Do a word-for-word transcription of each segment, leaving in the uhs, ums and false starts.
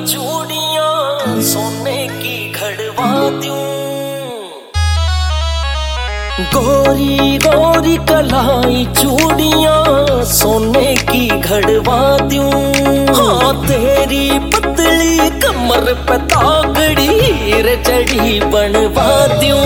चूड़ियां सोने की घड़वा दूं, गोरी गोरी कलाई चूड़ियां सोने की घड़वा दूं। हाँ तेरी पतली कमर पे तागड़ी हीरे चढ़ी बनवा दूं।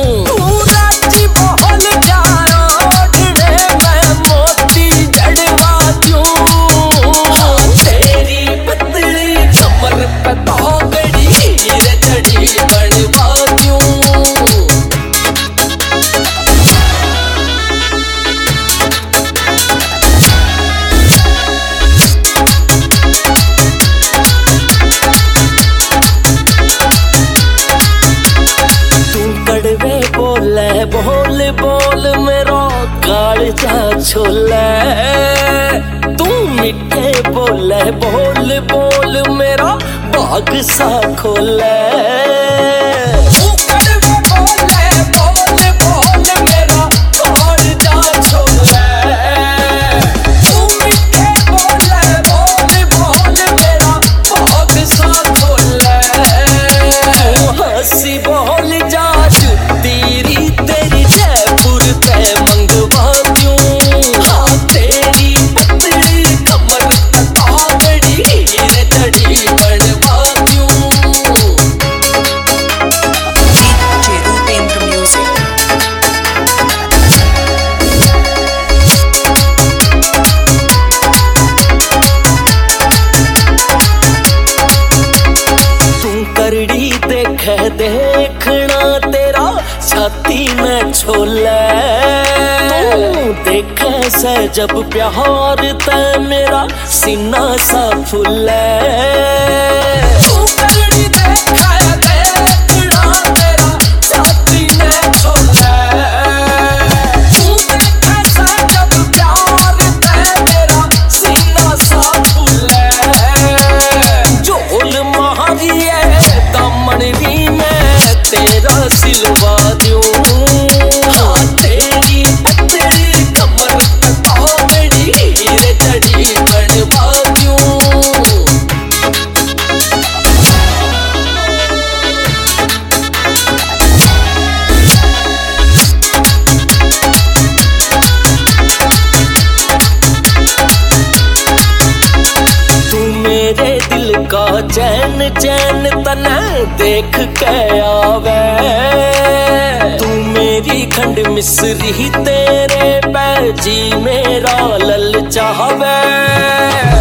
बोल बोल मेरा कालजा छोले, तू मिठे बोले बोल बोल मेरा बाग सा खोले। देखना तेरा छाती में छोले, तू देखे से जब प्यार ते मेरा सीना सा फूले। तेरा सिलवा दूं, हाँ तेरी पतली कमर पे तागड़ी हीरे चढ़ी बनवा दूं। तू मेरे दिल का चैन चैन तना देख के आवे, तू मेरी खंड मिस्री तेरे पे जी मेरा लल चाहवे।